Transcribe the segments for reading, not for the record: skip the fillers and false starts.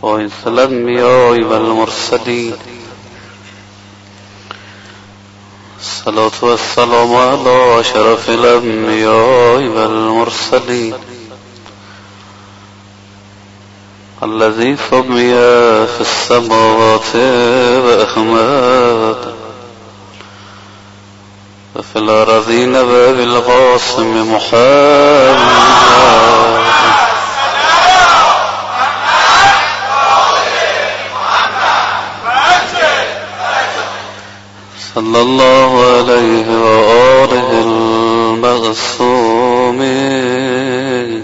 وإنس الأنبياء والمرسلين. الصلاة والسلام على أشرف الأنبياء والمرسلين الذي سمي في السماوات بأحمد وفي الأرضين بالقاسم محمد صلى الله عليه وآله المعصومين.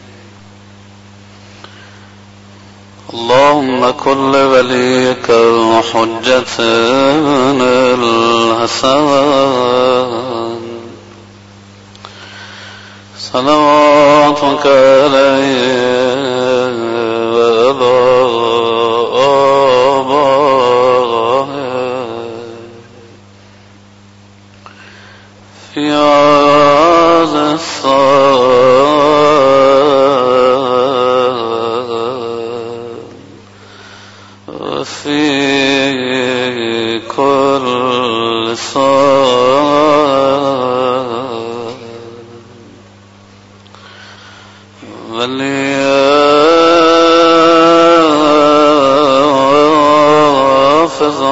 اللهم كن لوليك حجة الحسن صلواتك عليه وعلى في هذا الصلاة وفي كل صلاة وليحفظ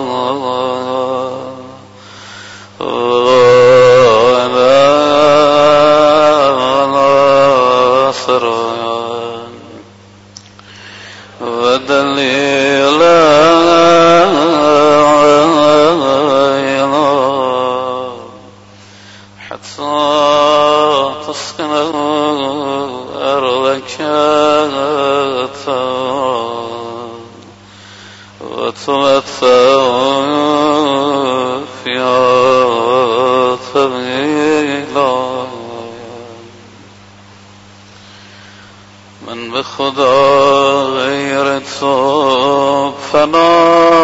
من بخدا غیر تو فنا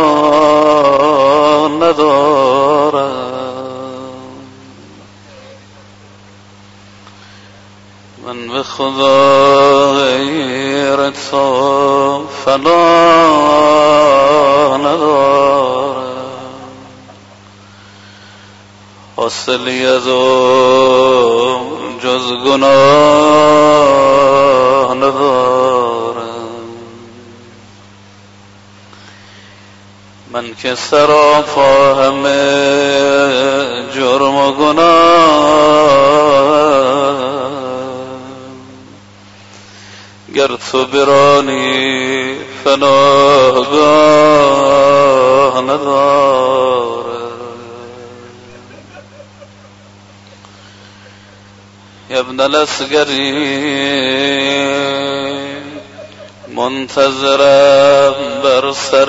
ندارم، من بخدا غیر تو فنا ندارم. حاصلی از جز گناه ندارم، من که سراپا همه جرم و گناه، گر تو برانی پناهگاه ندارم. ابن الاسگری منتظرم بر سر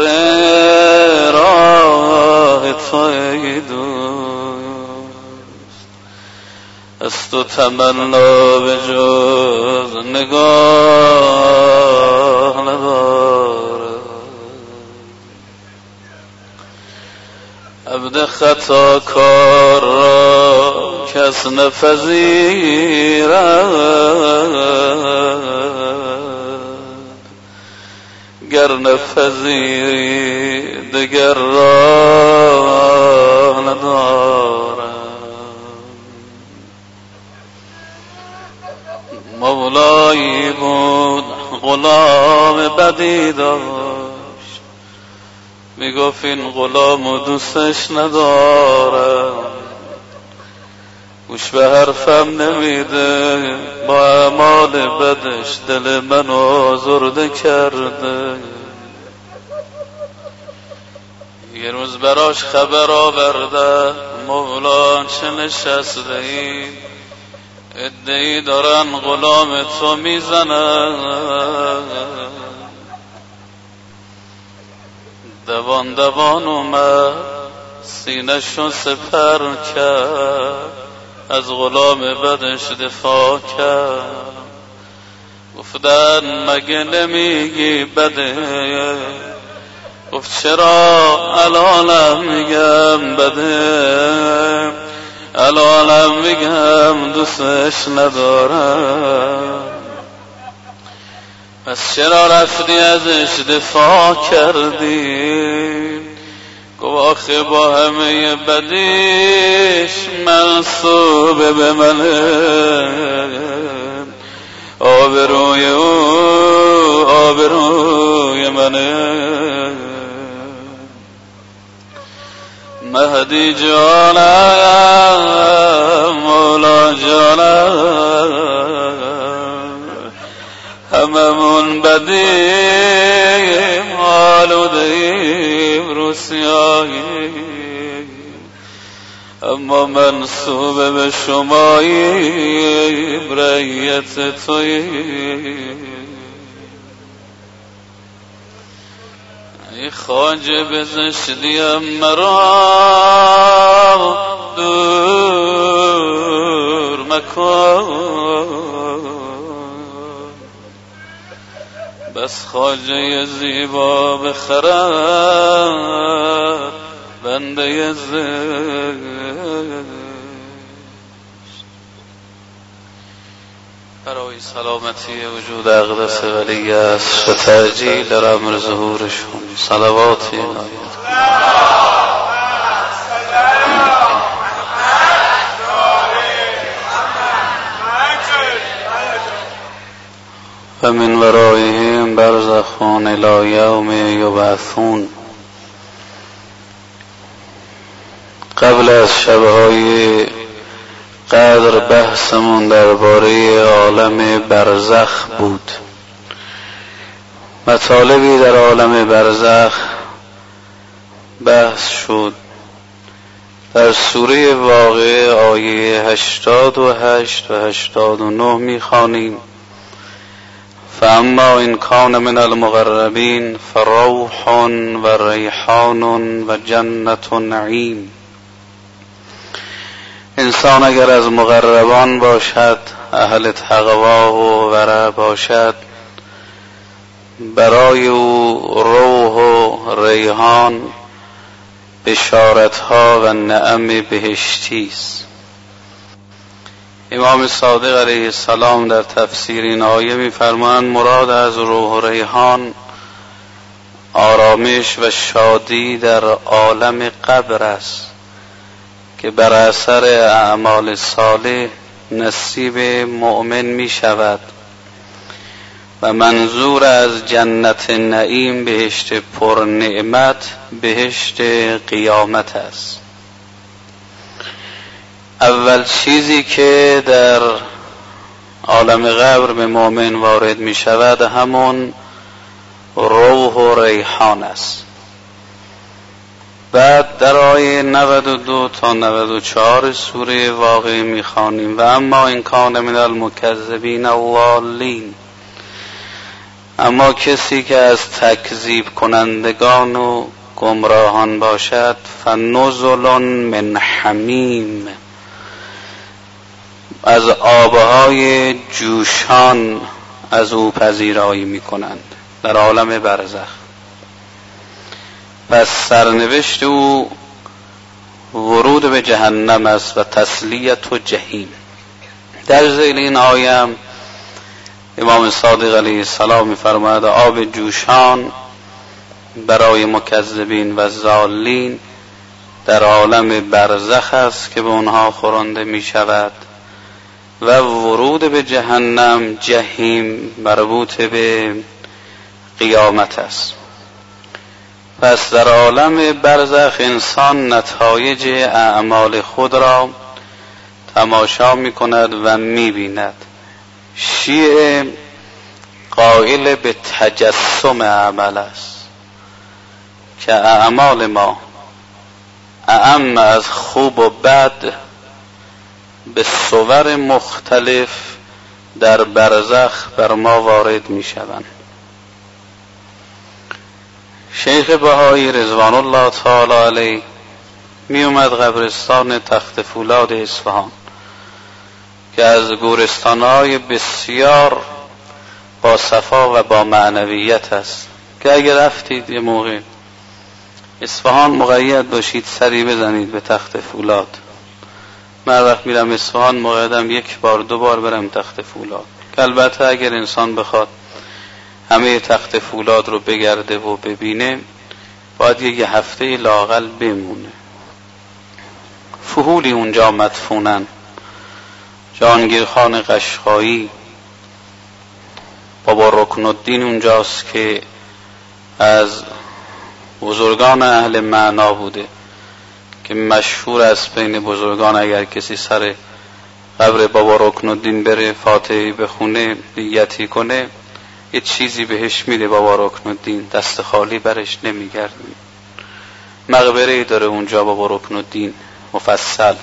راه توی دوست، از تو تمنا به جز نگاه ندارم. عبد خطا کار را کس نپذیرد، گر نپذیری دگر راه ندارم. مولایی بود غلام بدی داشت، میگفت این غلامو دوستش ندارم، گوش به حرفم نمیده، با اعمال بدش دل منو آزرده کرده. یه روز براش خبر آورده، مولا چه نشسته ای، ادعی دارن غلام تو میزنن. دوان دوان اومد سینه‌شو سپر کرد، از غلام بدش دفاع کرد. گفتن مگه نمیگی بده؟ گفت چرا الانم میگم بده، الانم میگم دوستش ندارم. پس چرا رفتی ازش دفاع کردی؟ گفت آخه با همه بدیش منصوب به منه، آبروی او آبروی منه. مهدی جانم مولا جانم، هممون بدیم آلودیم رو سیاهیم، اما منصوب به شماییم رعیت توییم. ای خواجه بزشتیم مرا دور مکن، بس خواجه زیبا بخرد بنده زشت. برای سلامتی وجود اقدس ولی است و تأجیل در امر ظهورشون صلواتی عنایت و من ورائهم برزخ الی یوم یبعثون. قبل از شبهای قدر بحثمون درباره عالم برزخ بود. مطالبی در عالم برزخ بحث شد. در سوره واقعه آیه 88 و 89 میخوانیم: فاما ان کان من المقربین فروح و ریحان و جنت نعیم. انسان اگر از مقربان باشد، اهل تقوا و ورع باشد، برای او روح و ریحان بشارتها و نعم بهشتی است. امام صادق علیه السلام در تفسیر این آیه می‌فرمایند مراد از روح و ریحان آرامش و شادی در عالم قبر است که بر اثر اعمال صالح نصیب مؤمن می شود و منظور از جنت نعیم بهشت پر نعمت بهشت قیامت است. اول چیزی که در عالم قبر به مؤمن وارد می شود همون روح و ریحان است. بعد در آیه 92 تا 94 سوره واقعه میخوانیم: و اما این کان من المکذبین الضالین. اما کسی که از تکذیب کنندگان و گمراهان باشد، فنزل من حمیم، از آبهای جوشان از او پذیرایی میکنند در عالم برزخ. پس سرنوشت او ورود به جهنم است و تسلیت و جهیم. در ذیل این آیه امام صادق علیه السلام می‌فرماید آب جوشان برای مکذبین و ضالین در عالم برزخ است که به اونها خورنده می شود و ورود به جهنم جهیم مربوط به قیامت است. پس در عالم برزخ انسان نتایج اعمال خود را تماشا می کند و می بیند. شیعه قائل به تجسم عمل است که اعمال ما اعم از خوب و بد به صور مختلف در برزخ بر ما وارد می شوند. شیخ بهایی رضوان الله تعالی علیه می اومد قبرستان تخت فولاد اصفهان که از گورستان‌های بسیار با صفا و با معنویت است که اگر رفتید یه موقع اصفهان مقید باشید سری بزنید به تخت فولاد. من وقت میرم اصفهان مقیدم یک بار دو بار برم تخت فولاد که البته اگر انسان بخواد همه تخت فولاد رو بگرده و ببینه باید یه هفته لااقل بمونه. فهولی اونجا مدفونن. جهانگیر خان قشقایی بابا رکن الدین اونجاست که از بزرگان اهل معنا بوده که مشهور است بین بزرگان اگر کسی سر قبر بابا رکن الدین بره فاتحه بخونه نیتی کنه یه چیزی بهش میده بابا رکن الدین، دست خالی برش نمیگردونه. مقبره داره اونجا بابا رکن الدین مفصل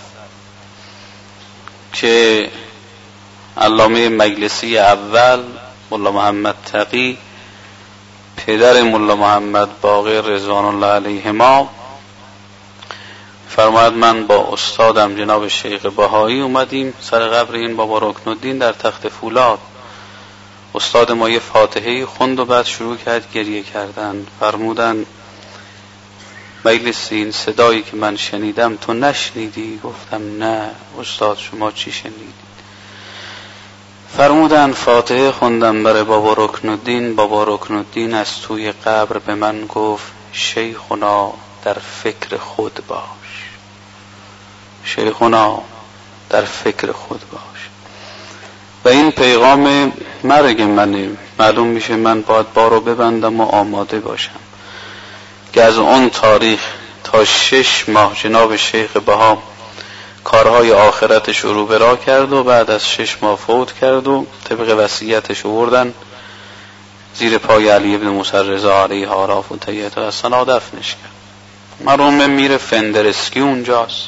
که علامه مجلسی اول مولا محمد تقی پدر مولا محمد باقر رضوان الله علیهما فرماید من با استادم جناب شیخ بهایی اومدیم سر قبر این بابا رکن الدین در تخت فولاد. استاد ما یه فاتحه خوند و بعد شروع کرد گریه کردن. فرمودن مجلسی این صدایی که من شنیدم تو نشنیدی؟ گفتم نه استاد شما چی شنیدی؟ فرمودن فاتحه خوندم برای بابا رکن الدین. بابا رکن الدین از توی قبر به من گفت شیخنا در فکر خود باش، شیخنا در فکر خود باش. و این پیغام مرگ منه. معلوم میشه من باید بارو ببندم و آماده باشم که از اون تاریخ تا 6 ماه جناب شیخ بها کارهای آخرتش رو برا کرد و بعد از 6 ماه فوت کرد و طبق وصیتش آوردن زیر پای علی ابن موسی رضا علیه آراف و تیهت و حسنا دفنش کرد. مرحوم میر فندرسکی اونجاست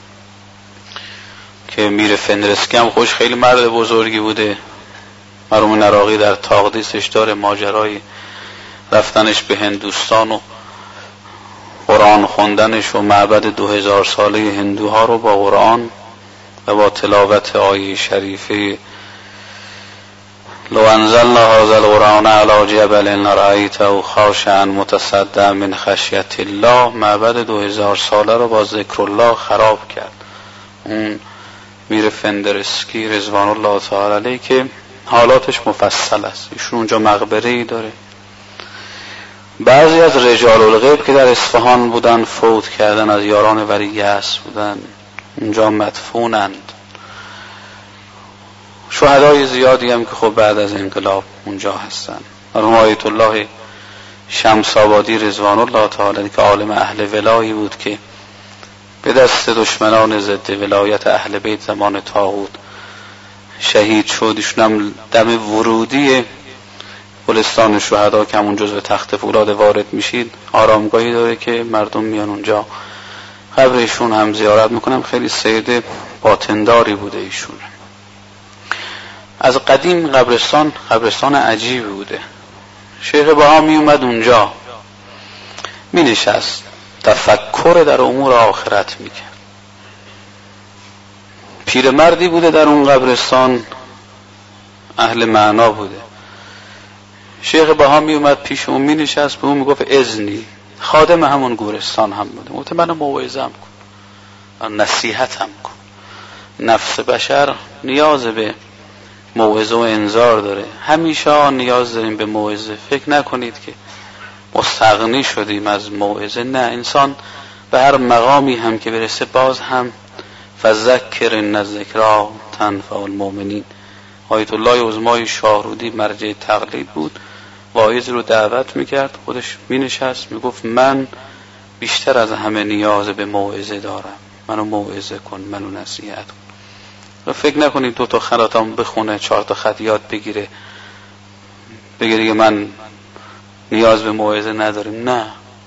که میر فندرسکی هم خوش خیلی مرد بزرگی بوده. مرحوم نراقی در تاقدیسش داره ماجرای رفتنش به هندوستان و قرآن خوندنش و معبد 2000 ساله هندوها رو با قرآن و با تلاوت آیه شریفه لو انزلنا هذا القرآن على جبل لرأیته خاشعا متصدعا من خشیة الله معبد 2000 ساله رو با ذکر الله خراب کرد. اون میر فندرسکی رضوان الله تعالی علیه که حالاتش مفصل است. ایشون اونجا مقبره‌ای داره. بعضی از رجال الغیب که در اصفهان بودن فوت کردن، از یاران ولی یأس بودن، اونجا مدفونند. شهدای زیادی هم که خب بعد از انقلاب اونجا هستن. مرحوم آیت الله شمس آبادی رضوان الله تعالی که عالم اهل ولایی بود که به دست دشمنان ضد ولایت اهل بیت زمان طاغوت شهید شد. ایشون هم دم ورودی گلستان شهدا که همون جزو تخت فولاد وارد میشید آرامگاهی داره که مردم میان اونجا قبرشون هم زیارت میکنم. خیلی سید باطنداری بوده ایشون. از قدیم قبرستان عجیبی بوده. شیخ بها می اومد اونجا می نشست تفکر در امور آخرت میکرد. پیرمردی بوده در اون قبرستان اهل معنا بوده. شیخ بها می اومد پیش اون می نشست به اون می گفت اذنی. خادم همون گورستان هم بوده. گفت منو موعظه‌ام کن، نصیحتم کن. نفس بشر نیاز به موعظه و انذار داره. همیشه نیاز داریم به موعظه. فکر نکنید که مستغنی شدیم از موعظه. نه، انسان به هر مقامی هم که برسه باز هم فذکر ان الذکری تنفع المؤمنین. آیت الله عظمای شاهرودی مرجع تقلید بود. واعظ رو دعوت میکرد، خودش مینشست میگفت من بیشتر از همه نیاز به موعظه دارم، منو موعظه کن، منو نصیحت کن. و فکر نکنید 2 تا خطام بخونه 4 تا خط یاد بگیره بگه دیگه من نیاز به موعظه نداریم. نه،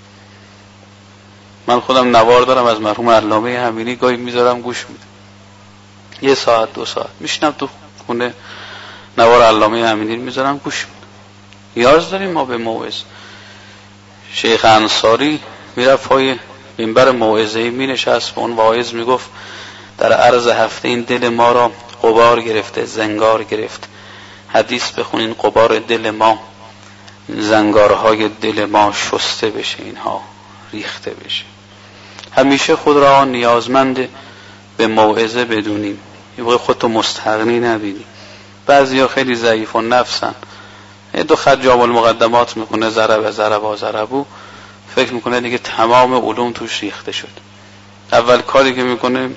من خودم نوار دارم از مرحوم علامه امینی، گاهی میذارم گوش میدم 1 ساعت 2 ساعت میشنم تو خونه نوار علامه امینی میذارم گوش میدم. نیاز داریم ما به موعظه. شیخ انصاری میرفت پای منبر موعظه‌ای مینشست و اون واعظ میگفت در عرض هفته این دل ما را غبار گرفته، زنگار گرفت. حدیث بخونین غبار دل ما، زنگارهای دل ما شسته بشه، اینها ریخته بشه. همیشه خود را نیازمند به موعظه بدونیم. یه موقع خودتو مستغنی نبینی. بعضیا خیلی ضعیف و نفسن، دو خط جامع المقدمات میکنه، ضربو، فکر میکنه دیگه تمام علوم توش ریخته شد. اول کاری که میکنه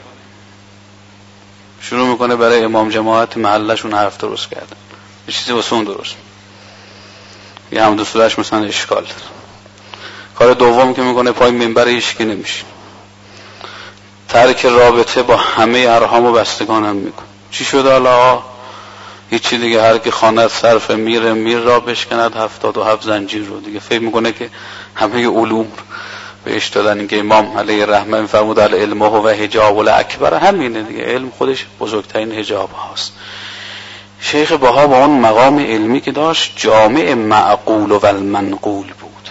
شروع میکنه برای امام جماعت محلشون حرف درست کردن، یه چیزی واسه اون درست، یه هم دو سورش مثلا اشکال داره. کار دوم که میکنه پای منبر هیچکی نمیشه، ترک رابطه با همه ارحام و بستگان هم میکنه. چی شد حالا؟ هیچی دیگه، هر کی خواند صرف میر را بشکند 77 زنجیر رو. دیگه فکر میکنه که همه علوم بهش دادن. اینکه امام علیه الرحمه فرمود العلم هو حجاب الاکبر، همینه دیگه، علم خودش بزرگترین حجاب هاست. شیخ بها با اون مقام علمی که داشت جامع معقول و المنقول بود.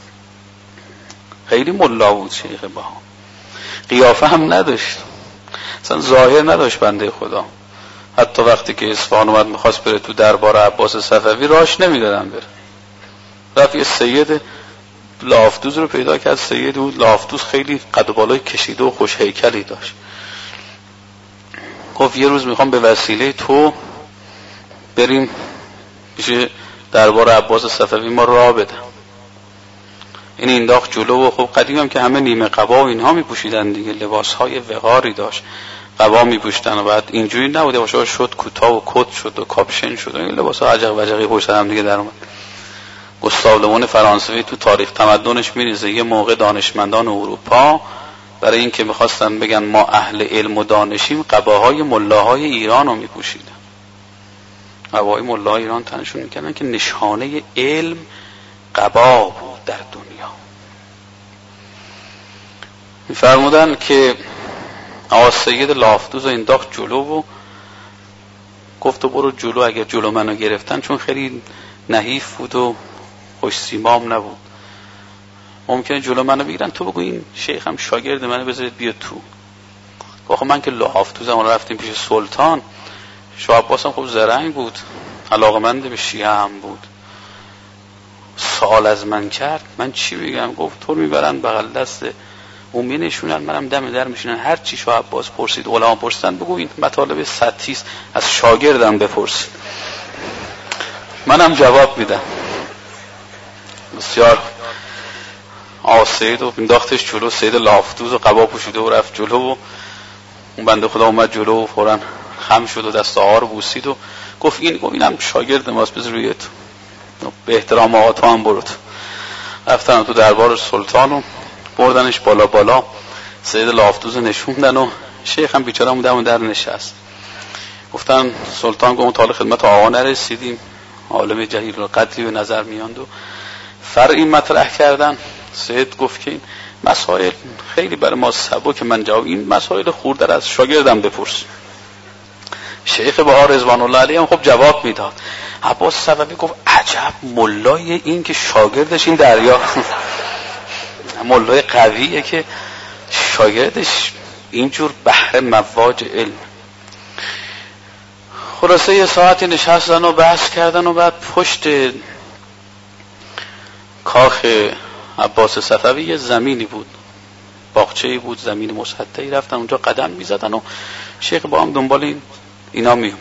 خیلی ملا بود شیخ بها، قیافه هم نداشت، اصلا ظاهر نداشت بنده خدا. حتی وقتی که اصفهان اومد میخواست بره تو دربار عباس صفوی راهش نمیدادن بره، رفت یه سید لافتوز رو پیدا کرد. سید بود لافتوز، خیلی قد و بالای کشیده و خوش هیکلی داشت. گفت یه روز میخوام به وسیله تو بریم پیش دربار عباس صفوی، ما راه بدم. این انداخت جلو و خب قدیم هم که همه نیمه قبا و اینها میپوشیدن دیگه، لباسهای وقاری داشت، قبا میپوشتن و بعد اینجوری نبوده باشه، شد کوتاه و کت شد و کاپشن شد و این لباسها عجق وجقی پشت هم دیگه در اومد. گوستاو لمون فرانسوی تو تاریخ تمدنش میریزه یه موقع دانشمندان اروپا برای اینکه میخواستن بگن ما اهل علم و دانشیم، قباهای ملاهای ایران رو میپوشیدن. قباهای ملاهای ایران تنشون میکردن که نشانه علم قبا بود در دنیا. میفرمودن که آقا سید لافتوز رو انداخت جلو و گفت تو برو جلو، اگر جلو منو گرفتن، چون خیلی نحیف بود و خوش سیمام نبود، ممکنه جلو منو بگیرن، تو بگو این شیخ هم شاگرد منه بذارید بیا تو. آخه من که لافتوزم رفتیم پیش سلطان، شاه عباس هم خب زرنگ بود، علاقمند به شیعه هم بود، سوال از من کرد، من چی بگم؟ گفت تو میبرن بغل دست اون مینشونن، منم دم در میشونن، هر چی شاه عباس پرسید علما پرسیدن بگو این مطالب سطحی است، از شاگردم بپرسید، منم جواب میدم. بسیار سید و انداختش جلو، سید لافتوز و قبا پوشیده و رفت جلو و اون بنده خدا اومد جلو و فوراً خم شد و دست آقا رو بوسید و گفت اینم شاگرد ماست، بذار روی تو، به احترام آقا تو هم برو. رفتن تو دربار سلطان و بردنش بالا، سید لافتوز نشوندن و شیخ هم بیچاره اون در نشست. گفتن سلطان گفت تا خدمت آقا نرسیدیم، عالم جلیل القدری به نظر میاند و فرعی مطرح کردن. سید گفت که این مسائل خیلی برای ما سبک، من جواب این مسائل خورده از شاگردم بپرس. شیخ بها رضوان الله علیه هم خب جواب میداد. عباس صفوی گفت عجب ملای این که شاگردش این دریا ملای قویه که شاگردش اینجور بحر مواج علم. خلاصه یه ساعتی نشستن و بحث کردن و بعد پشت کاخ عباس صفوی یه زمینی بود، باغچه‌ای بود، زمین مسطحی، رفتن اونجا قدم میزدن و شیخ با هم دنبال اینا میومد.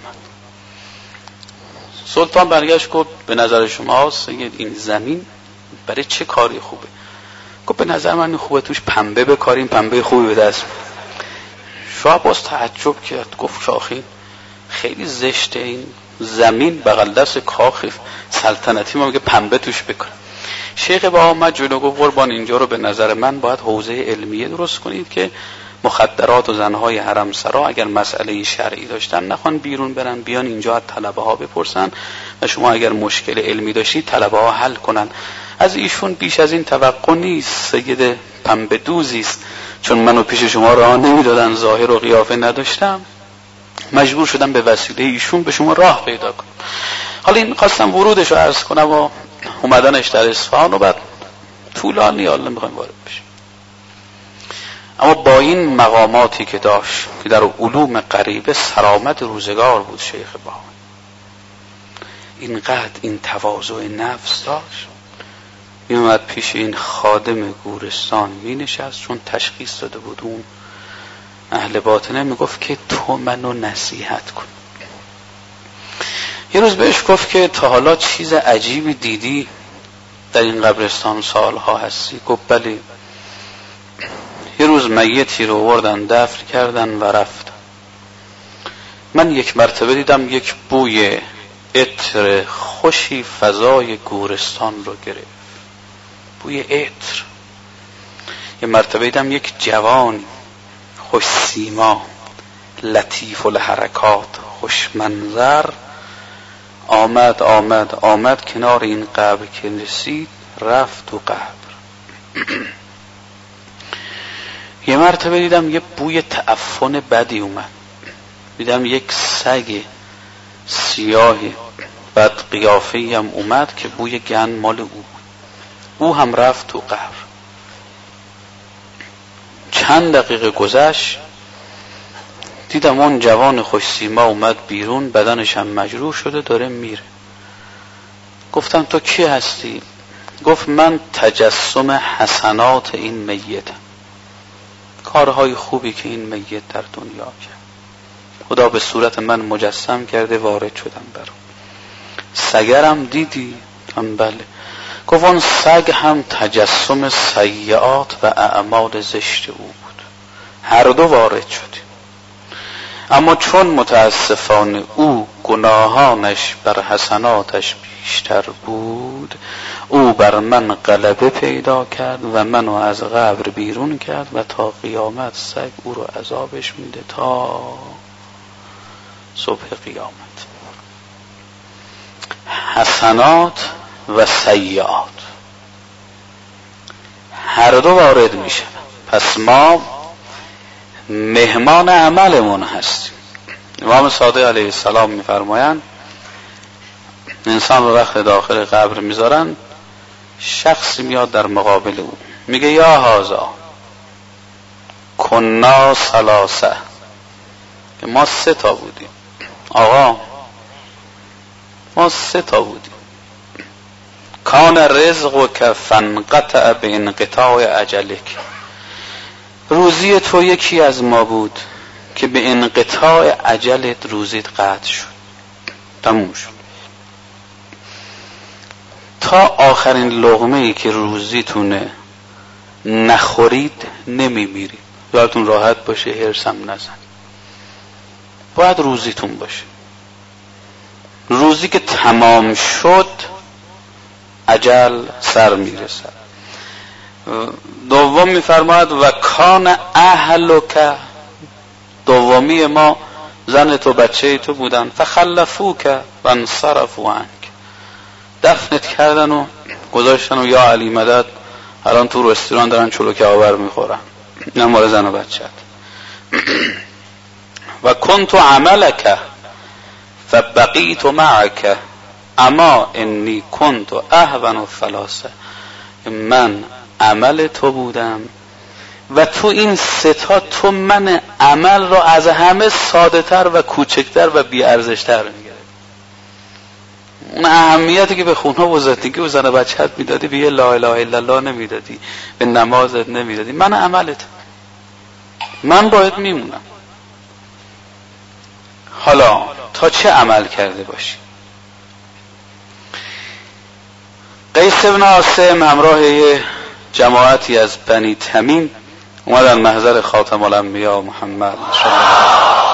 سلطان برگشت گفت به نظر شما سید این زمین برای چه کاری خوبه؟ گفت به نظر من خوبه توش پنبه بکاریم، پنبه خوبی به دست. شاه عباس تعجب کرد، گفت شاخی خیلی زشته این زمین بغل دست کاخ سلطنتی، ما میگه پنبه توش بکن. شیخ با آمد جلو گفت قربان اینجا رو به نظر من باید حوزه علمیه درست کنید که مخدرات و زنهای حرم سرا اگر مسئله شرعی داشتن نخوان بیرون برن، بیان اینجا از طلبه ها بپرسن و شما اگر مشکل علمی داشتید طلبه ها حل کنن. از ایشون بیش از این توقع نیست، سید پنبه دوزی است، چون منو پیش شما راه نمیدادن، ظاهر و قیافه نداشتم، مجبور شدم به وسیله ایشون به شما راه پیدا کنم. حالا این خواستم ورودش رو عرض کنم و اومدنش در اصفهان و بعد طولانی حالا میخوایم وارد بشیم. اما با این مقاماتی که داشت که در علوم غریبه سرآمد روزگار بود، شیخ بها اینقدر این تواضع نفس داشت، میومد پیش این خادم گورستان مینشست، چون تشخیص داده بود اون اهل باطنه، میگفت که تو منو نصیحت کن. یه روز بهش گفت که تا حالا چیز عجیبی دیدی در این قبرستان؟ سالها هستی؟ گفت بله. یه روز میتی رو آوردن دفن کردن و رفتن. من یک مرتبه دیدم یک بوی عطر خوشی فضای گورستان رو گرفت، بوی عطر. یه مرتبه دیدم یک جوان خوش سیما، لطیف الحرکات، خوش منظر آمد کنار این قبر که رسید رفت تو قبر. یه مرتبه دیدم یه بوی تعفن بدی اومد، دیدم یک سگ سیاهی بد قیافه‌ای هم اومد که بوی گن مال او هم رفت تو قبر. چند دقیقه گذشت دیدم اون جوان خوش سیما اومد بیرون، بدنش هم مجروح شده داره میره. گفتم تو کی هستی؟ گفت من تجسم حسنات این میتم، کارهای خوبی که این میت در دنیا کرد خدا به صورت من مجسم کرده وارد شدم برام. سگرم دیدی؟ هم بله. گفت اون سگ هم تجسم سیئات و اعمال زشت او بود، هر دو وارد شدیم. اما چون متاسفانه او گناهانش بر حسناتش بیشتر بود، او بر من غلبه پیدا کرد و منو از قبر بیرون کرد و تا قیامت سگ او رو عذابش میده تا صبح قیامت. حسنات و سیئات هر دو وارد میشه. پس ما مهمان عملمون هستیم. امام صادق علیه السلام میفرمایند انسان رو وقت داخل قبر میذارن، شخصی میاد در مقابل او میگه یا هذا کنا ثلاثه، که ما 3 تا بودیم آقا، ما 3 تا بودیم. کان رزقک فانقطع بانقطاع اجلک، روزی تو یکی از ما بود که به انقطاع اجلت روزیت قطع شد، تموم شد. تا آخرین لقمه‌ای که روزیتونه نخورید نمیمیرید. یادتون راحت باشه، هرسم نزن، باید روزیتون باشه. روزی که تمام شد اجل سر میرسه. دوم میفرماید و کان اهلک، دومی ما زن تو بچه تو بودن، فخلفوک و انصرفوا عنک، دفنت کردن و گذاشتن و یا علی مدد الان تو رستوران دارن چلو کباب میخورن، نه مال زن و بچت. و کنت عملک فبقیت معک اما انی کنت اهون الثلاثه، من عمل تو بودم و تو این 3 تا تو من عمل رو از همه ساده تر و کوچکتر و بی ارزش تر میگیره. اون اهمیتی که به خونه و زندگی و زن و بچت میدادی به لا اله الا الله نمیدادی، به نمازت نمیدادی، من عملت، من باید میمونم. حالا تا چه عمل کرده باشی؟ قیس بن عاصم همراه جماعتی از بنی تمیم اومدن محضر خاتم الانبیا محمد صلی الله علیه و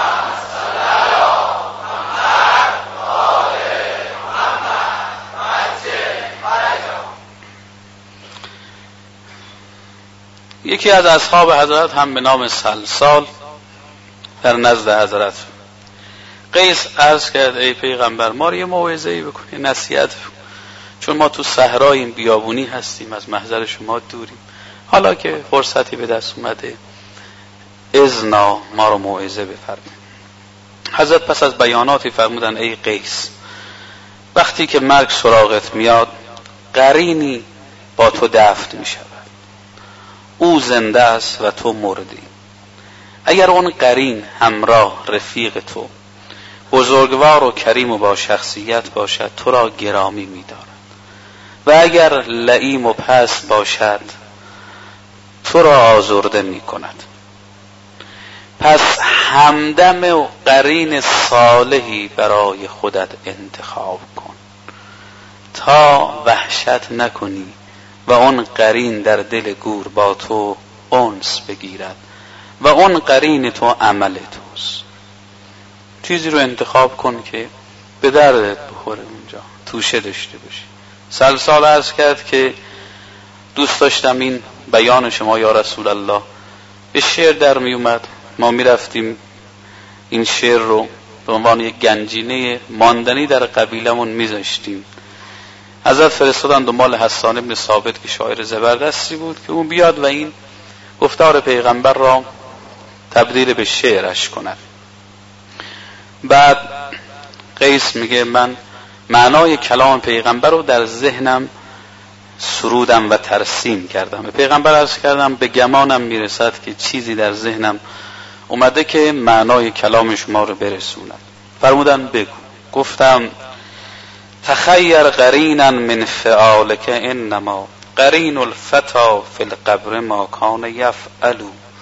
یکی از اصحاب حضرت هم به نام سلسال در نزد حضرت. قیس عرض کرد ای پیغمبر ما رو یه موعظه‌ای بکنی، نصیحت بکن، چون ما تو صحرای این بیابونی هستیم، از محضر شما دوریم، حالا که فرصتی به دست اومده اذنا ما رو موعظه بفرمایید. حضرت پس از بیاناتی فرمودن ای قیس، وقتی که مرگ سراغت میاد قرینی با تو دفن میشود، او زنده است و تو مردی. اگر اون قرین همراه رفیق تو بزرگوار و کریم و با شخصیت باشد تو را گرامی می‌دارد و اگر لئیم و پست باشد تو را آزرده می‌کند. پس همدم و قرین صالحی برای خودت انتخاب کن تا وحشت نکنی و اون قرین در دل گور با تو انس بگیرد و اون قرین تو عمل توست. چیزی رو انتخاب کن که به دردت بخوره، اونجا توشه داشته باشی. سلسال عرض کرد که دوست داشتم این بیان شما یا رسول الله به شعر در می اومد، ما می رفتیم این شعر رو به عنوان یک گنجینه ماندنی در قبیلمون می زاشتیم. حضرت فرستادن دنبال حسان ابن ثابت که شاعر زبردستی بود که اون بیاد و این گفتار پیغمبر را تبدیل به شعرش کند. بعد قیس میگه من معنای کلام پیغمبر رو در ذهنم سرودم و ترسیم کردم. به پیغمبر عرض کردم به گمانم میرسد که چیزی در ذهنم اومده که معنای کلام شما رو برسوند. فرمودن بگو. گفتم تخیر قرینا من فعالک انما قرین الفتا فی القبر ما کان یفعل.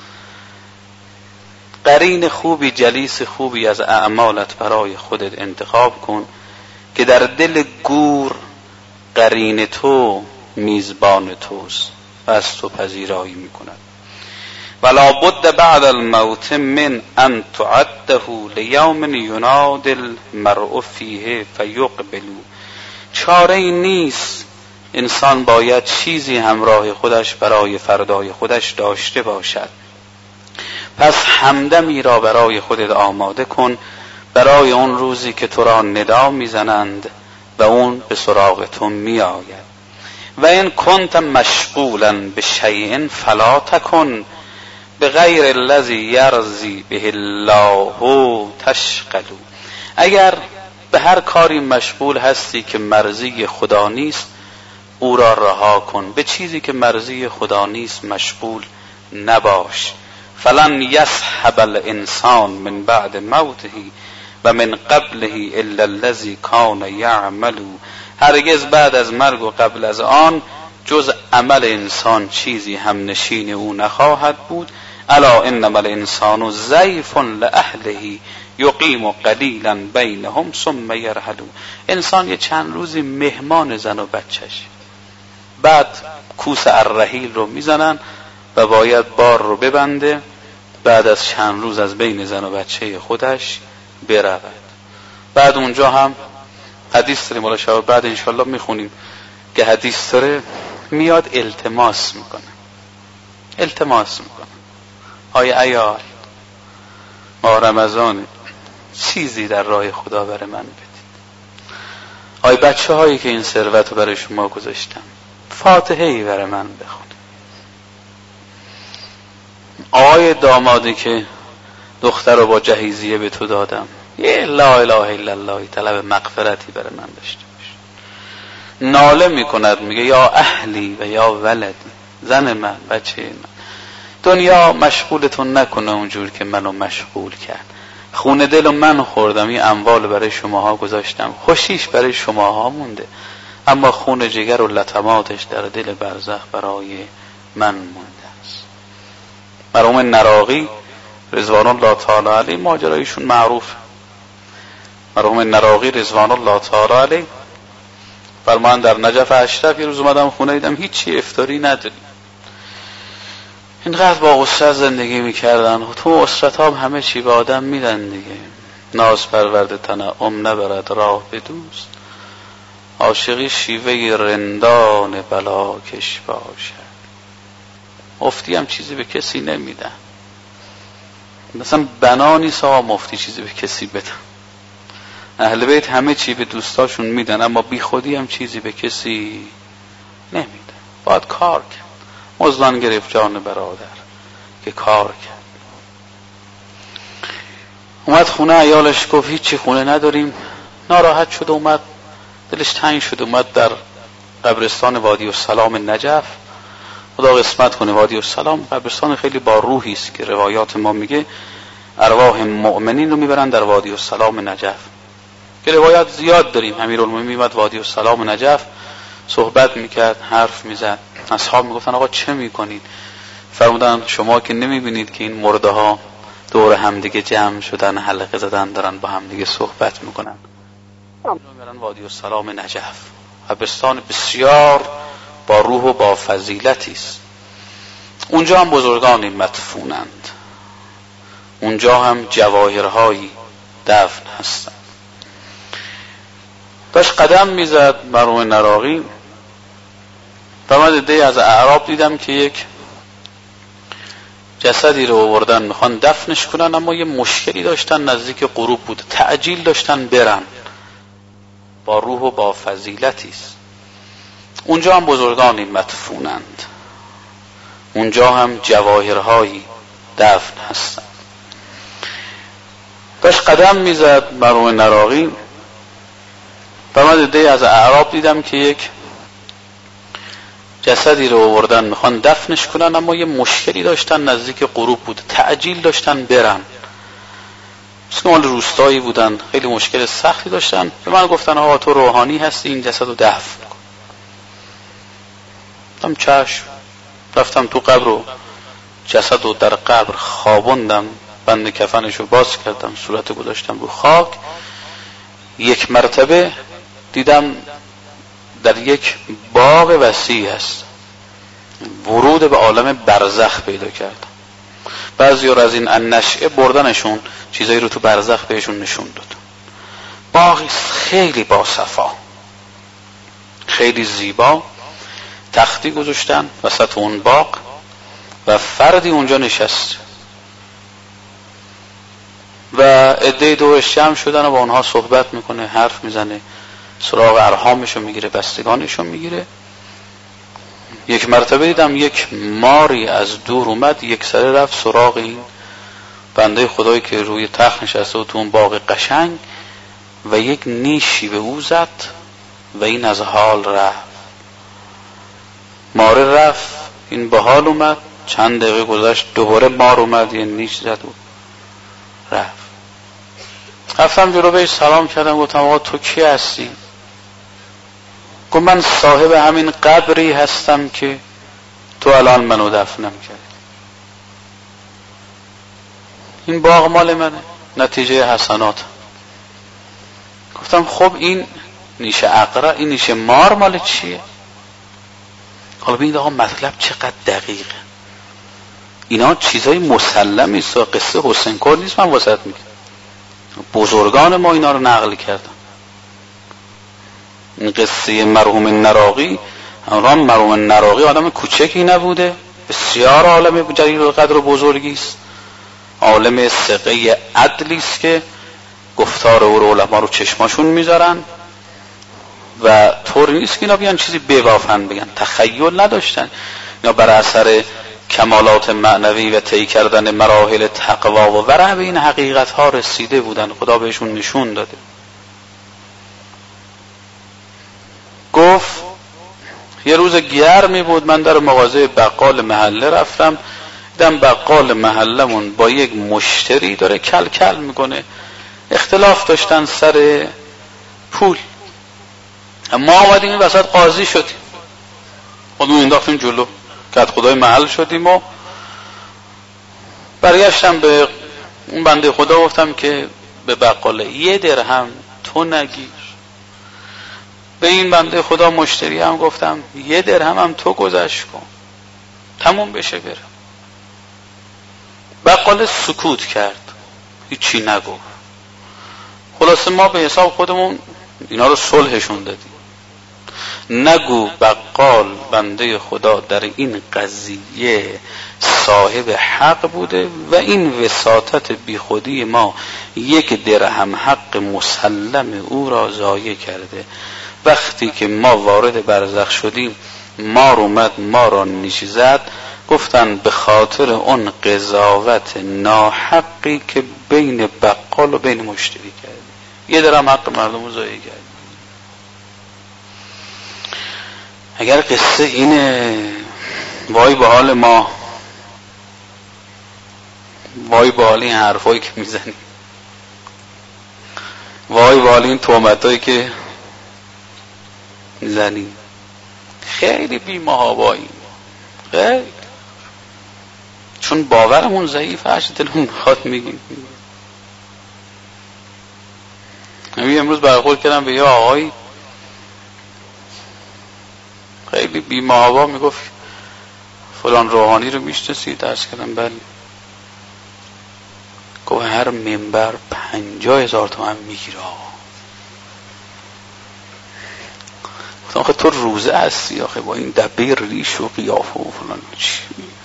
قرین خوبی، جلیس خوبی از اعمالت برای خودت انتخاب کن که در دل گور قرین تو میزبان توست و از تو پذیرایی میکند. ولا بد بعد الموت من ان تعده لیوم یناد المرء فیه فیقبل. چاره ای نیست، انسان باید چیزی همراه خودش برای فردای خودش داشته باشد. پس همدمی را برای خودت آماده کن برای اون روزی که تو را ندا میزنند و اون به سراغ تو می آید. و این کنت مشغولا به شیء فلا تکن به غیر الذی یرضی به الله تشغل. اگر به هر کاری مشغول هستی که مرضی خدا نیست او را رها کن، به چیزی که مرضی خدا نیست مشغول نباش. فلن یصحب الانسان من بعد موته و من قبله الا الذی کان یعمل. هرگز بعد از مرگ و قبل از آن جز عمل انسان چیزی هم نشین او نخواهد بود. الا انما الانسان ضیف لاهله یقیم قلیلا بینهم ثم یرحل. انسان یه چند روزی مهمان زن و بچهش، بعد کوس الرحیل رو میزنن و باید بار رو ببنده، بعد از چند روز از بین زن و بچه خودش برود. بعد اونجا هم حدیث داریم، مولا شباب بعد انشالله میخونیم که حدیث داره، میاد التماس میکنه آی عیال ما رمضان چیزی در راه خدا برای من بدید. آی بچه هایی که این ثروت رو برای شما گذاشتم فاتحه‌ای برای من بخون. آقای دامادی که دختر رو با جهیزیه به تو دادم یه لا اله الا الله طلب مغفرتی برای من داشته باش. ناله میکند میگه یا اهلی و یا ولدی، زن من، بچه من. دنیا مشغولتون نکنه اونجور که منو مشغول کرد. خون دل من خوردم، این اموال برای شماها گذاشتم، خوشیش برای شماها مونده، اما خون جگر و لطماتش در دل برزخ برای من مونده است. مرحوم نراقی رضوان الله تعالی علیه ماجرایشون معروف. مرحوم نراقی رضوان الله تعالی علیه فرمان در نجف اشرف یه روز اومدم خونه دیدم هیچی افطاری نداری. اینقدر با اسرت زندگی میکردن. تو اسرت هم همه چی به آدم میدن دیگه. ناز پرورد تنعم نبرد راه به دوست، عاشقی شیوه رندان بلا کش باشد. مفتی هم چیزی به کسی نمیدن، مثلا بنا نیست آقا مفتی چیزی به کسی بدن. اهل بیت همه چی به دوستاشون میدن اما بی خودی هم چیزی به کسی نمیدن. باید کار کرد. مزدان گرفت جان برادر که کار کرد. اومد خونه، عیالش گفت هیچی خونه نداریم. ناراحت شد، اومد دلش تنگ شد، اومد در قبرستان وادی السلام نجف. خدا قسمت کنه وادی السلام قبرستان خیلی با روحی است که روایات ما میگه ارواح مؤمنین رو میبرن در وادی السلام نجف، که روایات زیاد داریم. امیرالمومنین میومد وادی السلام نجف صحبت میکرد، حرف میزد. اصحاب میگفتن آقا چه میکنید؟ فرمودن شما که نمیبینید که این مرده ها دور همدیگه جمع شدن، حلقه زدن، دارن با همدیگه صحبت میکنن. میرن وادی السلام نجف، قبرستان بسیار با روح و با فضیلتی است. اونجا هم بزرگانی مدفونند، اونجا هم جواهرهایی دفن هستند. داشت قدم میزد مرحوم نراقی و من دیدی از اعراب دیدم که یک جسدی رو آوردن میخوان دفنش کنن، اما یه مشکلی داشتن، نزدیک غروب بود، تعجیل داشتن برن، با روح و با فضیلتی است. اونجا هم بزرگانی مدفونند، اونجا هم جواهرهایی دفن هستند. داشت قدم میزد مرحوم نراقی و من دیدی از اعراب دیدم که یک جسدی رو آوردن میخوان دفنش کنن، اما یه مشکلی داشتن، نزدیک غروب بود، تعجیل داشتن برن. مثل مال روستایی بودن، خیلی مشکل سختی داشتن. به من گفتن آقا تو روحانی هستی، این جسد رو دفن کن. گفتم چشم. رفتم تو قبر و جسد رو در قبر خوابوندم، بند کفنش رو باز کردم، صورت گذاشتم رو خاک. یک مرتبه دیدم در یک باغ وسیع است، ورود به عالم برزخ پیدا کردم. بعضی از این النشئه بردنشون چیزایی رو تو برزخ بهشون نشون داد. باغی خیلی باصفا، خیلی زیبا، تختی گذاشتن وسط اون باغ و فردی اونجا نشست و عده‌ای دورش جمع شدن و با اونها صحبت میکنه، حرف میزنه، سراغ ارحامشو میگیره، بستگانشو میگیره. یک مرتبه دیدم یک ماری از دور اومد، یک سره رفت سراغ این بنده خدایی که روی تخت نشسته و تو اون باغ قشنگ و یک نیشی به او زد و این از حال رفت. ماره رفت، این به حال اومد، چند دقیقه گذشت دوباره مار اومد، یه نیش زد و رفت. رفتم جلو بهش سلام کردم، گفتم آقا تو کی هستی؟ گفت من صاحب همین قبری هستم که تو الان منو دفنم کردی. این باغ مال منه، نتیجه حسنات. گفتم خب این نیش عقرب، این نیش مار مال چیه؟ حالا ببینید آقا مطلب چقدر دقیقه. اینا چیزای مسلمی است، قصه حسین کور نیست من واسط میگم. بزرگان ما اینا رو نقل کردن. این قصه مرحوم نراقی، مرحوم نراقی آدم کوچکی نبوده، بسیار عالم جلیل القدر و بزرگی است، عالم ثقه عدلی است که گفتار او رو علما رو چشماشون میذارن و طوری نیست که اینا بیان چیزی ببافن بگن، تخیل نداشتن. اینا بر اثر کمالات معنوی و طی کردن مراحل تقوا و ورع به این حقیقت ها رسیده بودن، خدا بهشون نشون داده. گفت یه روز گرمی بود، من در مغازه بقال محله رفتم، دیدم بقال محلمون با یک مشتری داره کل کل میکنه، اختلاف داشتن سر پول. ما آمدیم این وسط قاضی شدیم، خودمون انداختیم جلو، کت خدای محل شدیم و برگشتم به اون بنده خدا گفتم که به بقاله 1 درهم تو نگیر. به این بنده خدا مشتری هم گفتم 1 درهم هم تو گذشت کن، تموم بشه بره. بقاله سکوت کرد، هیچی نگفت. خلاصه ما به حساب خودمون اینا رو صلحشون دادیم. نگو بقال بنده خدا در این قضیه صاحب حق بوده و این وساطت بی خودی ما 1 درهم حق مسلم او را ضایع کرده. وقتی که ما وارد برزخ شدیم مار اومد ما را نیش زد، گفتن به خاطر اون قضاوت ناحقی که بین بقال و بین مشتری کردی، 1 درهم حق مردم رو ضایع کردی. اگر قصه اینه، وای به حال ما، وای به حال این حرفایی که میزنی، وای به حال این تهمتایی که میزنی. خیلی بی‌محاباییم، خیلی. چون باورمون ضعیف هرچی دلمون میخواد میگیم. امروز برخورد کردم به یه آقایی خیلی بی‌محابا میگفت فلان روحانی رو میشناسی؟ درس کردم بله. گفت هر منبر 50,000 تومان میگیره. گفتم آخه تو روزه هستی آخه با این دبه ریش و قیافه و فلان چی؟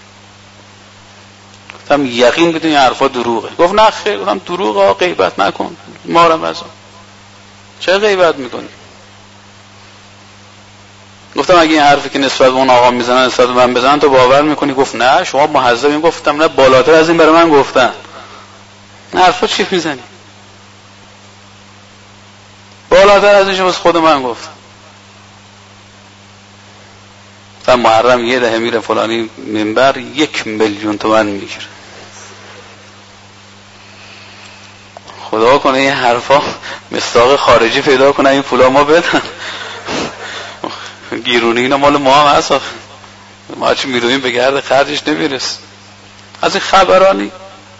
گفتم یقین بدون این حرفا دروغه. گفت نه خیر. گفتم دروغه، غیبت نکن مارم ازم. چه غیبت میکنی؟ گفتم اگه این حرفی که نسبت به اون آقا میزنن نسبت به من بزنن تو باور میکنی؟ گفت نه شما محذبین. گفتم نه بالاتر از این برای من گفتن. نه حرفا چی میزنی؟ بالاتر از این شما خود من گفت. گفتم محرم یه دهه میره فلانی منبر 1,000,000 تومان میگیره. خدا کنه این حرفا مصداق خارجی پیدا کنه این پولا ما بدن. گیرونی اینا مال ما هم هست. ما چی میدونیم به گرد خرجش نمیرس. از این خبرانی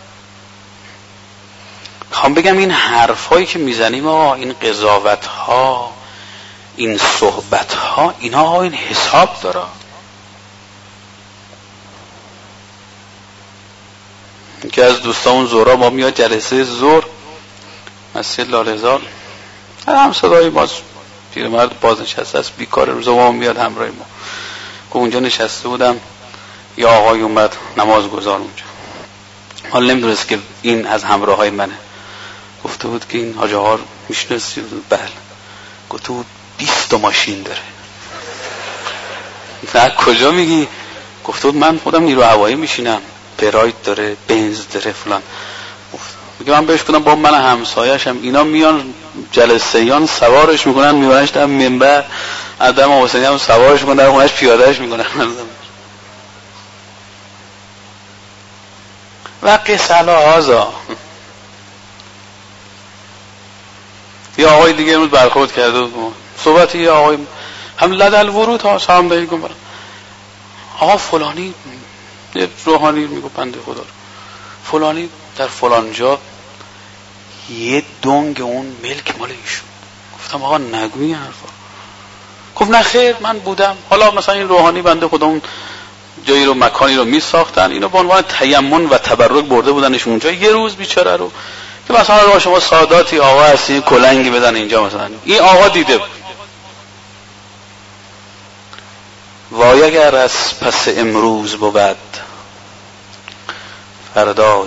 میخوام بگم این حرفایی که میزنیم این قضاوت ها، این صحبت ها، اینا این حساب داره. که از دوستامون زورا ما میاد جلسه زور مسجد لاله‌زار، هم صدای باز پیرمرد باز نشسته است بیکار، روز ما میاد همراه ما. که اونجا نشسته بودم یا آقای اومد نماز گذار اونجا، حالا نمیدونست که این از همراه های منه. گفته بود که این حاجه ها میشناسی؟ بله. گفته بود 20 ماشین داره. نه کجا میگی؟ گفته بود من خودم نیرو هوایی میشینم، پراید داره، بنز داره فلان. میگه من بهش گفتم با من همسایه‌شم، اینا میان جلسه‌یان سوارش میکنن میبرنش در منبر، آدم حسینی هم سوارش میکنن در خونش پیادهش میکنن. و قصلا هازا. یه آقای دیگه امروز برخورد کرده بود صحبتی، یه آقای هم لدل ورود ها سلام علیکم آقا فلانی یه روحانی میگو بنده خدا فلانی در فلان جا یه دنگ اون ملک مال ایشون. گفتم آقا نگوی این حرفا. گفت نه خیر من بودم. حالا مثلا این روحانی بنده خدا اون جایی رو مکانی رو میساختن، اینو به عنوان تیمم و تبرک برده بودنش اونجا یه روز بیچاره رو که مثلا رو شما ساداتی آقا هستی کلنگی بدن اینجا مثلا. این آقا دیده بود. وای اگر از پس امروز بود فردای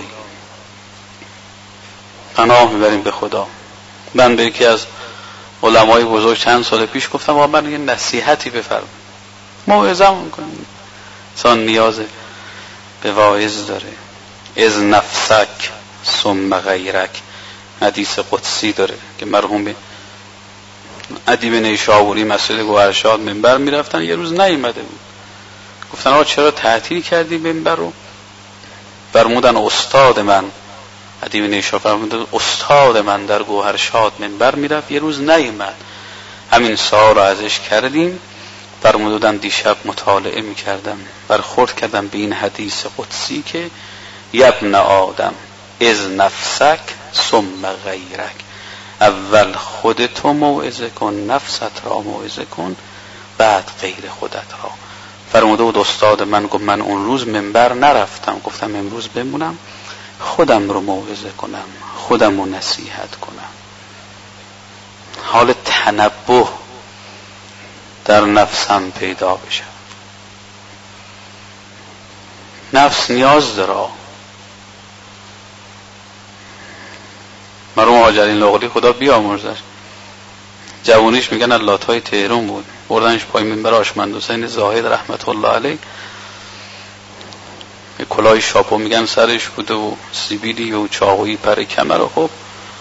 پناه میبریم به خدا. من به یکی از علمای بزرگ چند سال پیش گفتم آقا من یه نصیحتی بفرمایید، موعظه میکنم. انسان نیاز به واعظ داره. از نفسک ثم غیرک، حدیث قدسی داره که مرحوم ادیب نیشابوری مسجد گوهرشاد منبر میرفتن، یه روز نیامده بود. گفتن آقا چرا تعطیل کردی منبر رو؟ فرمودن استاد من ادیب نیشابوری فرمودن استاد من در گوهرشاد منبر میرفت یه روز نیامد، همین سوال رو ازش کردیم. فرمودن دیشب مطالعه میکردم برخورد کردم به این حدیث قدسی که یبن آدم از نفسک ثم غیرک، اول خودتو موعظه کن، نفست را موعظه کن، بعد غیر خودت را. فرموده بود استاد من گفت من اون روز منبر نرفتم، گفتم امروز بمونم خودم رو موعظه کنم، خودم رو نصیحت کنم. حال تنبه در نفسم پیدا بشه. نفس نیاز داره. مرحوم حاجی علی نقلی خدا بیامرزش، جوونیش میگن اللاتهای تهران بود، بردنش پای منبر آشمند حسین زاهد رحمت الله علیه، کلاه شاپو میگن سرش بوده و سیبیلی و چاقویی پر کمر و خب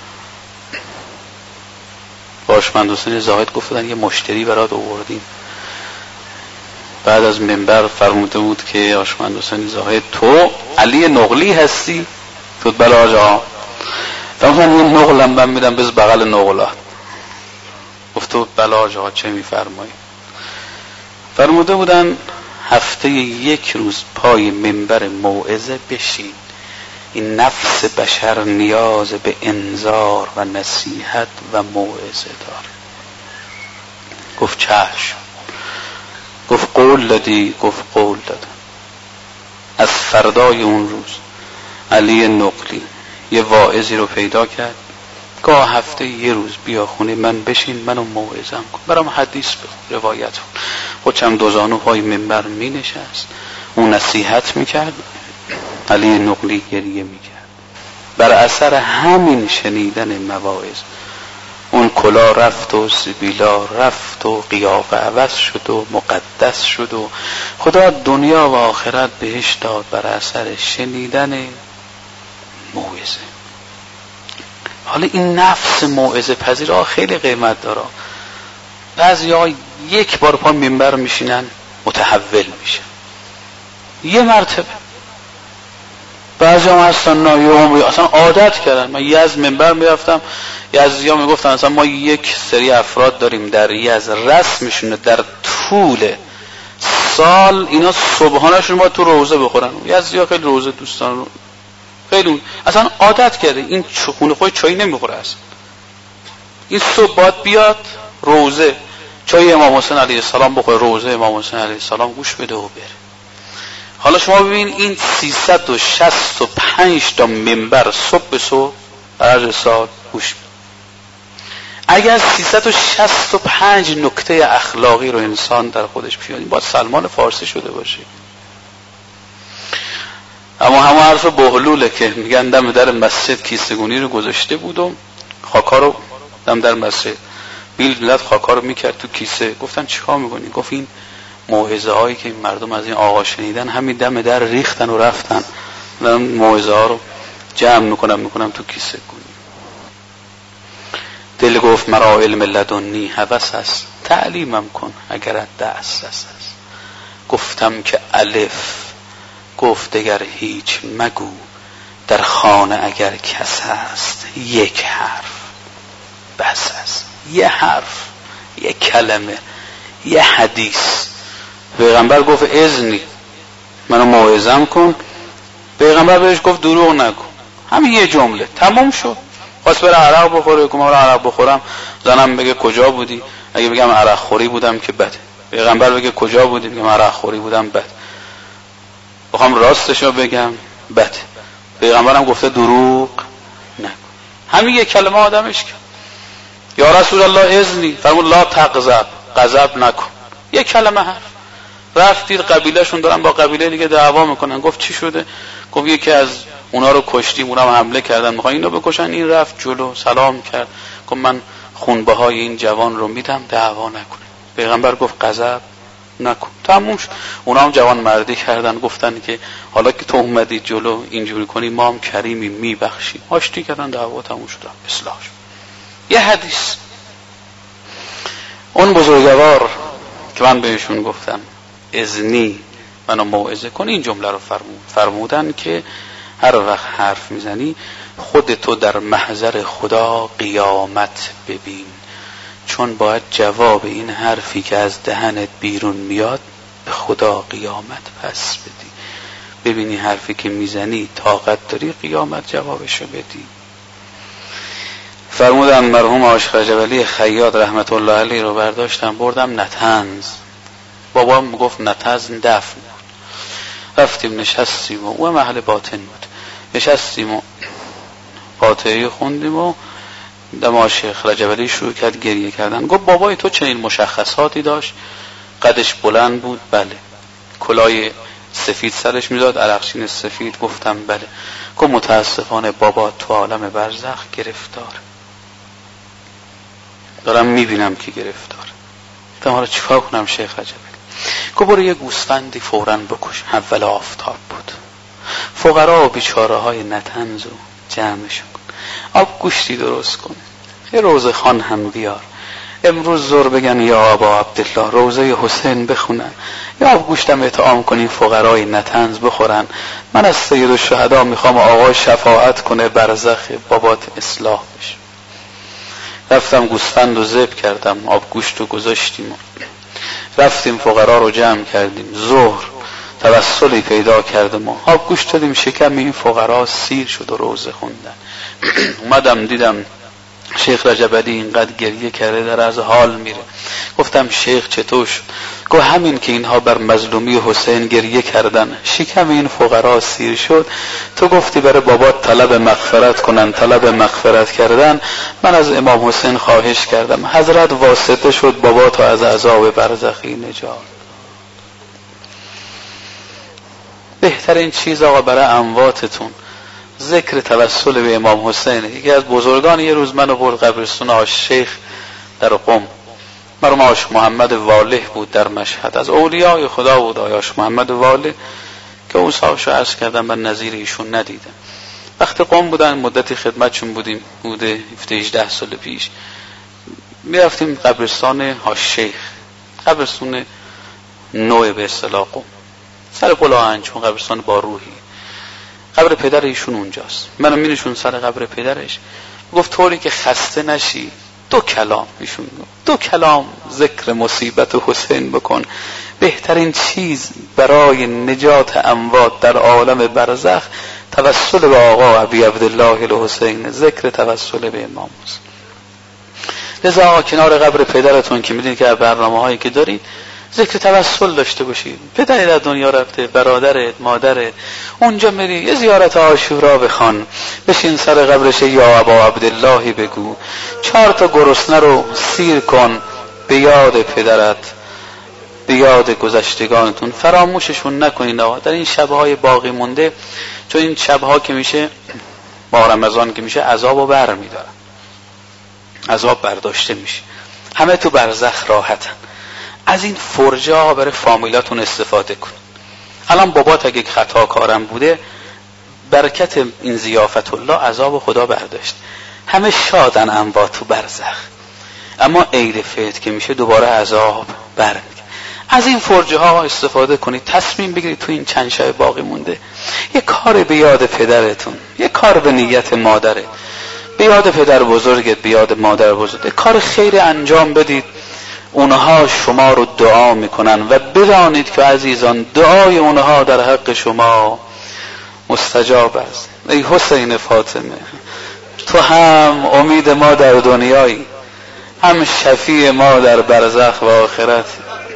آشمند حسین زاهد گفتن یه مشتری برات آوردیم. بعد از منبر فرموده بود که آشمند حسین زاهد تو علی نقلی هستی؟ تو بله آجا. فرمودن یه نقلم من میدم بز بغل نقلات. گفته بود بله آجا چه میفرمایی؟ فرموده بودن هفته یک روز پای منبر موعظه بشین. این نفس بشر نیاز به انذار و نصیحت و موعظه داره. گفت چشم. گفت قول دادی؟ گفت قول دادم. از فردای اون روز علی نقلی یه واعظی رو پیدا کرد، گاه هفته یه روز بیا خونه من بشین، منو موعظم کن، برام حدیث بخون، روایت کن. خودم دو زانو پای منبر می نشست، اون نصیحت میکرد، علی نقلی گریه میکرد. بر اثر همین شنیدن مواعظ اون کلا رفت و سبیلا رفت و قیافه عوض شد و مقدس شد و خدا دنیا و آخرت بهش داد بر اثر شنیدن موعظه. حالا این نفس موعظه پذیرها خیلی قیمت داره. بعضی‌ها یک بار پا منبر میشینن متحول میشن، یه مرتبه. بعضی هم هستن نه اصلا عادت کردن. من یزد منبر میرفتم، یزدی‌ها میگفتن اصلا ما یک سری افراد داریم در یزد رسمشونه در طول سال اینا صبحانه‌شون ما تو روزه بخورن. یزدی‌ها خیلی روزه دوستان، خیلی اصلا عادت کرده. این خونه خود چای نمیخوره اصلا. این صبح باید بیاد روزه چای امام حسین علیه السلام بخوره، روزه امام حسین علیه السلام گوش بده و بره. حالا شما ببین این 365 تا منبر صبح به صبح در سال گوش بده. اگر 365 نکته اخلاقی رو انسان در خودش بیاره، باید سلمان فارسی شده باشه. اما همه حرف بهلوله که میگن دم در مسجد کیسه‌گونی رو گذاشته بود و خاکا رو دم در مسجد بیل خاکا رو میکرد تو کیسه. گفتن چیکار میکنی؟ گفت این موعظه هایی که این مردم از این آقا شنیدن همین دم در ریختن و رفتن، من موعظه ها رو جمع میکنم تو کیسه گونی. دل گفت مرا علم لدنی هوس است، تعلیمم کن اگر دست است. گفتم که الف، گفت دگر هیچ مگو، در خانه اگر کس است یک حرف بس است. یه حرف، یه کلمه، یه حدیث. پیغمبر گفت اذنی، منو موعظم کن. پیغمبر بهش گفت دروغ نکن. همین یه جمله تمام شد. خواست بره عرق بخوره، که من عرق بخورم زنم بگه کجا بودی؟ اگه بگم عرق خوری بودم که بده. پیغمبر بگه کجا بودی؟ بگم عرق خوری بودم بده. بخوام راستشو بگم بده. پیغمبرم گفته دروغ نکن. همین یه کلمه آدمش کرد. یا رسول الله اذنی، فرمود لا تغضب، غضب نکن. یه کلمه حرف. رفتید قبیلهشون دارن با قبیله دیگه دعوا میکنن. گفت چی شده؟ گفت یکی از اونا رو کشتیم، اونا هم حمله کردن میخوان اینو بکشن. این رفت جلو سلام کرد، گفت من خونبهای این جوان رو میدم، دعوا نکنه. پیغمبر گفت غضب نکن. تموم شد. اونا هم جوان مردی کردن، گفتن که حالا که تو اومدی جلو اینجوری کنی ما هم کریمی میبخشیم. آشتی کردن، دعوا تموم شد، اصلاح شد. یه حدیث. اون بزرگوار که من بهشون گفتم اذنی منو موعظه کن، این جمله رو فرمودن که هر وقت حرف میزنی خودتو در محضر خدا قیامت ببین، چون باید جواب این حرفی که از دهنت بیرون میاد به خدا قیامت پس بدی. ببینی حرفی که میزنی طاقت داری قیامت جوابشو بدی. فرمودن مرحوم عاشق رجبعلی خیاط رحمت الله علیه رو برداشتم بردم نطنز. بابام گفت نطنز دفن بود. رفتیم نشستیم و او محل باطن بود، نشستیم و قاطعی خوندیم و دم عاشق رجبعلی شروع کرد گریه کردن. گفت بابای تو چنین مشخصاتی داشت؟ قدش بلند بود؟ بله. کلاه سفید سرش میداد، عرقچین سفید؟ گفتم بله. گفت متاسفانه بابا تو عالم برزخ گرفتار، دارم میبینم که گرفتار. گفتم حالا چیکار کنم شیخ رجبعلی؟ گفت برو یه گوسفندی فوراً بکش. اول آفتاب بود. فقرا و بیچاره های نطنز رو جمعشون کن، آب گوشتی درست کن، یه روزه خان هم بیار، امروز زور بگن یا ابا عبدالله، روزه حسین بخونن، یا آب گوشتم اطعام کنین فقرای نطنز بخورن. من از سید الشهدا میخوام آقا شفاعت کنه برزخ بابات اصلاح بشه. رفتم گوسفند رو ذبح کردم، آب گوشت رو گذاشتیم، رفتیم فقرا رو جمع کردیم، ظهر توسلی پیدا کرد، ما آب گوش دادیم، شکم این فقرا سیر شد و روزه خوندن. اومدم دیدم شیخ رجبعلی اینقدر گریه کرده، در از حال میره. گفتم شیخ چطور شد؟ گفت همین که اینها بر مظلومی حسین گریه کردن، شکم این فقرا سیر شد، تو گفتی برای بابات طلب مغفرت کنن، طلب مغفرت کردن، من از امام حسین خواهش کردم، حضرت واسطه شد باباتو از عذاب برزخی نجات. بهترین چیز آقا برای امواتتون ذکر توسل به امام حسین. یکی از بزرگان یه روز منو برد قبرستون آش شیخ در قم، مرحوم آش محمد والح بود در مشهد، از اولیای خدا بود آش محمد والح که اون صاحبشو عرض کردم من نظیر ایشون ندیدم. وقت قم بودن مدتی خدمتشون بودیم، بوده 18 سال پیش، میرفتیم قبرستان آش شیخ، قبرستون نوع به اصطلاح قم، سر پل آهن، چون قبرستان با روحی. قبر پدر ایشون اونجاست، منو مینشون سر قبر پدرش. گفت طوری که خسته نشی 2 کلام، ایشون گفت 2 کلام ذکر مصیبت حسین بکن. بهترین چیز برای نجات اموات در عالم برزخ توسل به آقا ابی عبدالله الحسین، ذکر توسل به امام حسین. لذا آقا کنار قبر پدرتون که میدونید که برنامه هایی که دارید ذکر توسل داشته باشید. پدری در دنیا رفته، برادرت، مادرت، اونجا میری یه زیارت عاشورا بخوان، بشین سر قبرش یا ابا عبدالله بگو، 4 تا گرسنه رو سیر کن به یاد پدرت، به یاد گذشتگانتون، فراموششون نکنین. در این شبهای باقی مونده، چون این شبها که میشه با رمضان که میشه عذابو بر میدارن، عذاب برداشته میشه، همه تو برزخ راحتن. از این فرجه ها برای فامیلاتون استفاده کن. الان بابات اگه خطا کارم بوده، برکت این ضیافت الله عذاب خدا برداشت، همه شادن اموات تو برزخ. اما عید فطر که میشه دوباره عذاب برمیگرده. از این فرجه ها استفاده کنید، تصمیم بگیرید تو این چند شب باقی مونده یه کار به یاد پدرتون، یه کار به نیت مادرت، به یاد پدر بزرگت، به یاد مادر بزرگت، کار خیر انجام بدید. اونها شما رو دعا میکنن و بدانید که عزیزان دعای اونها در حق شما مستجاب است. ای حسین فاطمه، تو هم امید ما در دنیایی، هم شفیع ما در برزخ و آخرت.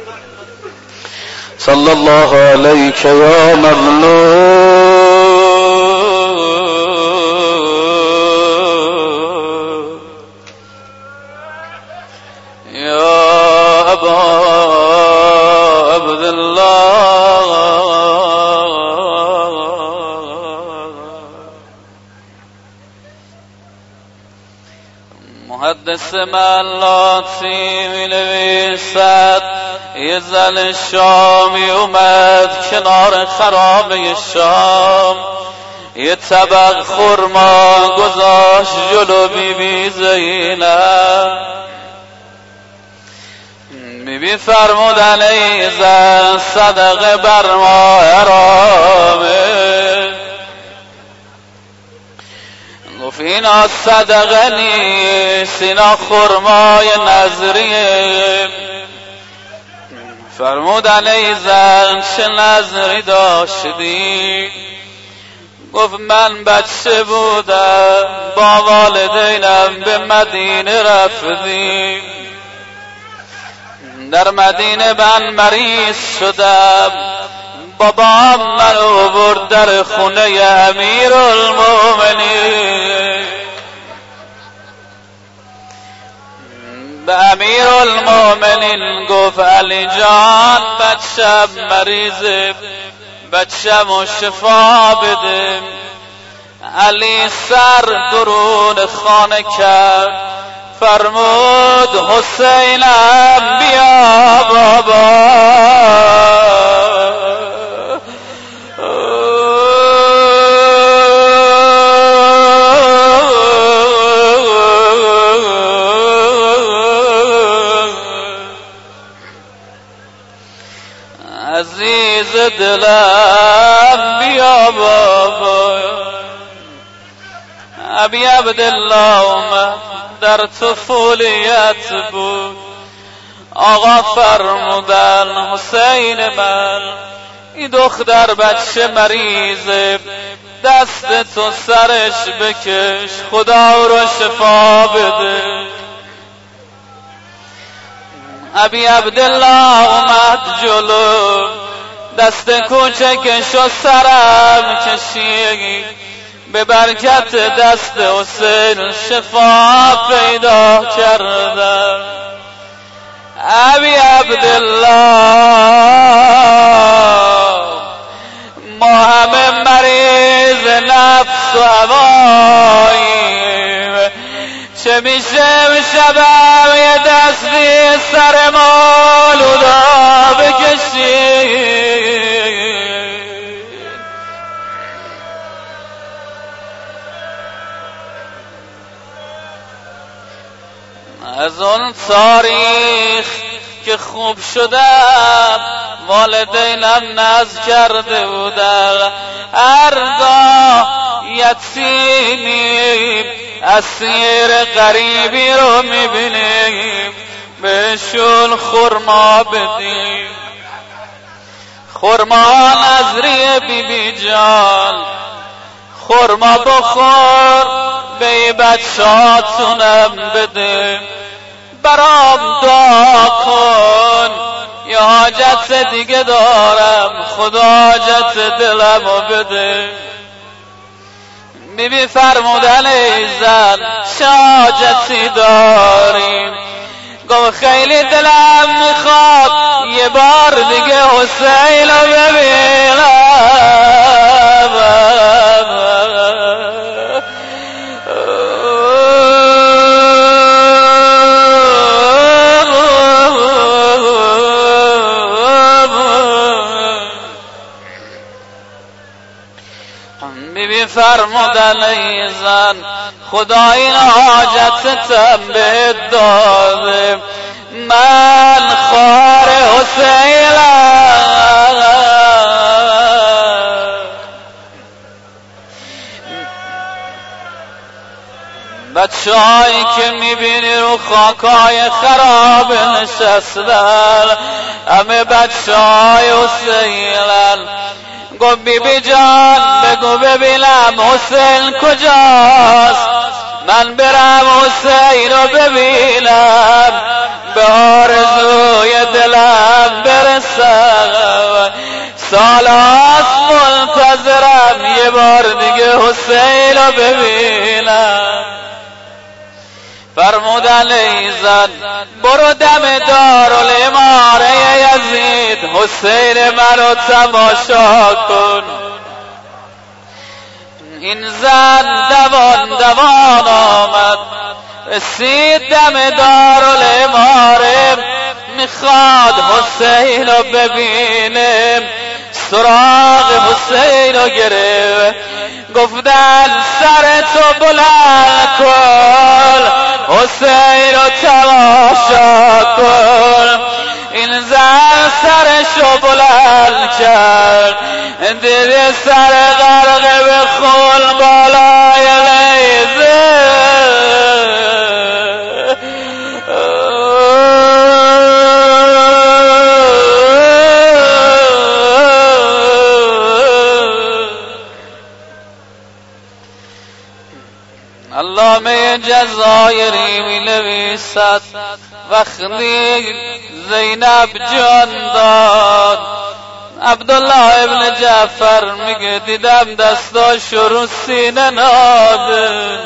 صلی الله علیک یا مظلوم محدث ملاتی می نویسد یه زن شامی اومد کنار خرابه شام، یه طبق خرما گذاشت جلو بی زینب. بی فرمودن ای زن صدقه بر ما حرامه. گفت اینا صدقه نیست، اینا خرمای نظریه. فرمودن ای زن چه نظری داشتی؟ گفت من بچه بودم با والدینم به مدینه رفتیم، در مدینه من مریض شدم، بابام منو برد در خونه امیرالمومنین. به امیرالمومنین گفت علی جان بچم مریضه، بچم شفا بده. علی سر درون خانه کرد، فرمود حسینم بیا بابا. عزیز دلم بیا بابا. ابی عبدالله اومد، در طفولیت بود، آقا فرمودن حسین من این دختر بچه مریضه، دست تو سرش بکش خدا رو شفا بده. ابی عبدالله اومد جلو، دست کوچکش و سرم کشید، به برکت دست حسین شفا پیدا کردم. ابی عبدالله ما همه مریض نفس و هواییم، چه میشه شبم یه دستی سر مولودا بکشی. از اون تاریخ که خوب شدم والدینم ناز کرده بودن، هرگاه یتیمی اسیر غریبی رو میبینیم بهشون خرما بدیم. خرما نظری بی جان، خرما بخور به بچه‌هاتونم بده، برام دعا کن یه حاجت دیگه دارم خدا حاجت دلمو بده. بیبی فرمودن ای زن چه حاجتی داریم؟ گفت خیلی دلم میخواد یه بار دیگه حسین رو ببینم. بیبی فرمودن ای زن خدا این حاجتتم بهت داده، من خوار حسینم. بچه‌هایی که میبینی رو خاکای خراب نشستن همه بچه‌های حسینن. گفت بیبی جان بگو ببینم حسین کجاست، من برم حسین رو ببینم به آرزوی دلم برسم. سالاست منتظرم یه بار دیگه حسین رو ببینم. فرمودن ای زن برو دم دارالاماره یزید حسین منو تماشا کن. این زن دوان آمد رسید دم دارالاماره، میخواد حسین رو ببینه، سراغ حسین رو گرفت. گفتن سر تو بلند کن حسین رو تماشا کن. این زن سرشو بلند کرد، دید سر غرقه به خون بالای لیزه. علامه جزایری می نویسد وقتی زینب جان داد، عبدالله ابن جعفر میگه دیدم دستاشو رو سینه ناده،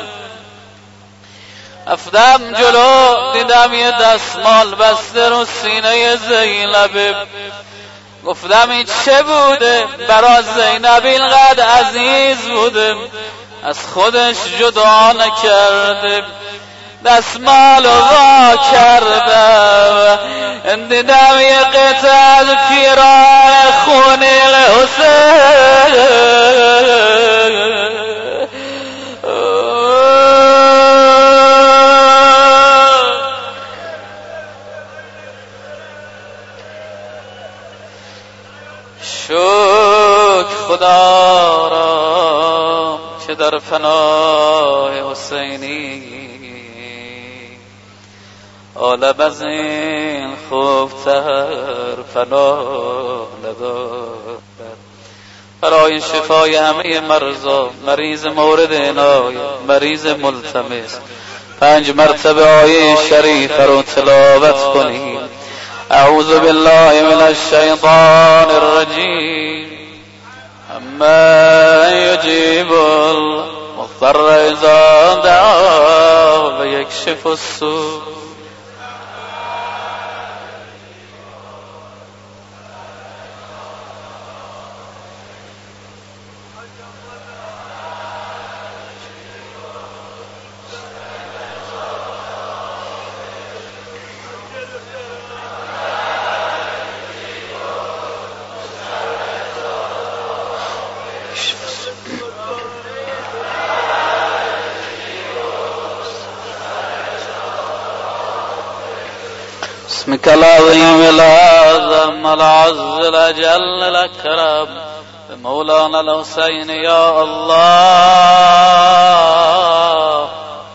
رفتم جلو دیدم یه دستمال بسته رو سینه زینب. گفتم این چه بوده؟ برا زینب اینقدر عزیز بوده از خودش جدا نکرده. دستمال وا کردم دیدم یه قطعه از پیران خونه حسین. شکر خدا را که در فنای حسینی عالم از این خوبتر پناه ندارد. برای شفای همه مرضا، مریض مورد عنایت، مریض ملتمس 5 مرتبه آیه شریف رو تلاوت کنید. اعوذ بالله من الشیطان الرجیم. اما یجیب المضطر اذا دعاه و یکشف السوء. باسمك العظيم الأعظم العز الأجل الأكرم بمولانا الحسين يا الله.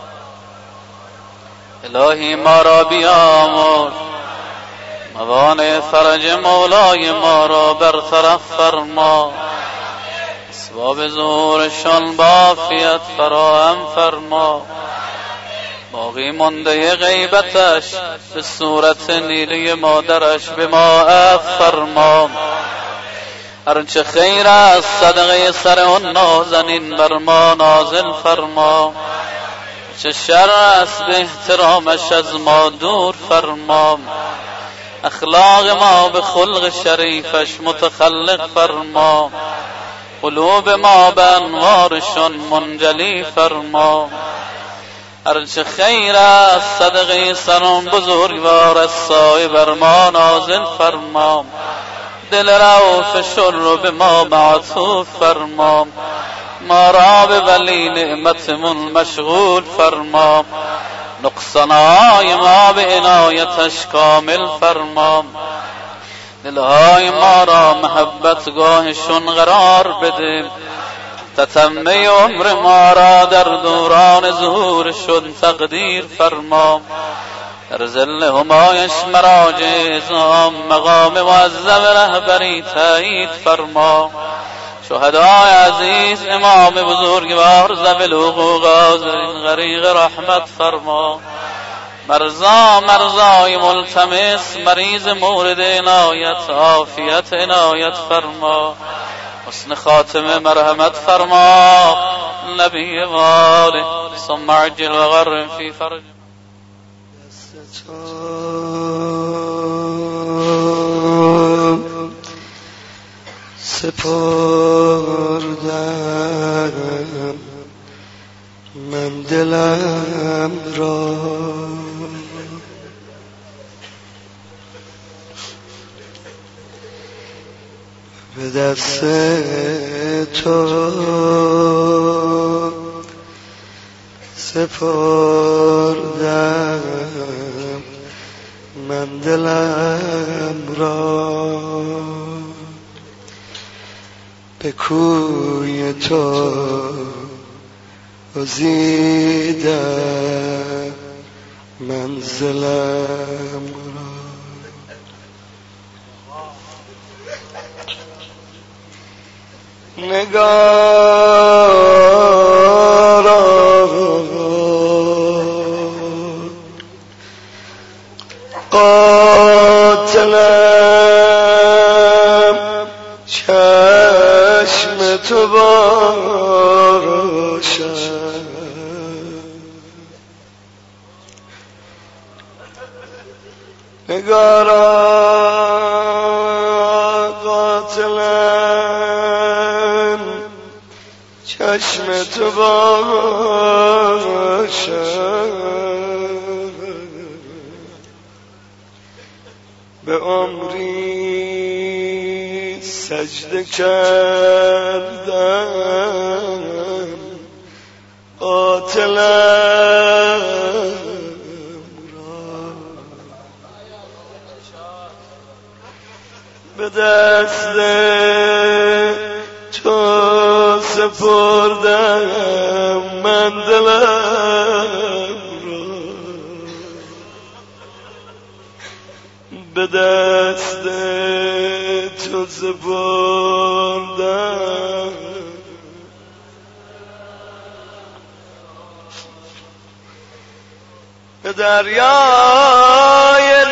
الهی ما را بیامرز، موانع فرج مولای ما را برطرف فرما، اسباب ظهورشان با عافیت فراهم فرما، باقی مانده غیبتش به صورت نیلی مادرش به ما عفو فرما. هرچه خیر است صدقه سر اون نازنین بر ما نازل فرما، چه شر است به احترامش از ما دور فرما. اخلاق ما به خلق شریفش متخلق فرما، قلوب ما به انوارشان منجلی فرما. هرچه خیر است صدقه سران بزرگوار از سایه بر ما نازل فرما. دل رؤوف شر به ما معطوف فرما، ما را به ولی نعمتمون مشغول فرما. نقصانهای ما به عنایتش کامل فرما، دلهای ما را محبتگاهشون قرار بده. تتمه عمر ما را در دوران ظهورشون تقدیر فرما. در ظل همایش مراجع اعظام مقام معظم رهبری تایید فرما. شهدای عزیز امام بزرگوار ذوی الحقوق حاضرین غریق رحمت فرما. مرضای ملتمس مریض مورد عنایت عافیت عنایت فرما. حسن خاتمه مرحمت فرما. نبی واله ثم عجل و غرم فی فرج. سپردم من دلم را، به دست تو سپردم من دلم را. به کوی تو گزیدم منزلم را. نگارا قاتلم چشم تو باشد. نگارا قاتلم چشم تو باشد. به عمری سجده کردم قاتلم را. به دست تو سپردم من دلم را. به دست تو سپردم به دریای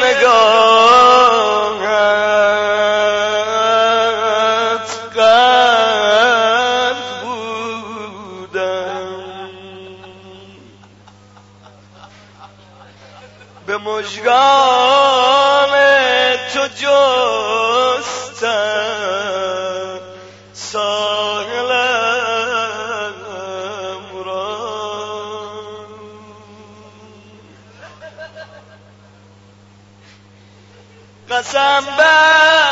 نگاهت غرق بودم به مژگان تو جستم ساحلم را قسم بر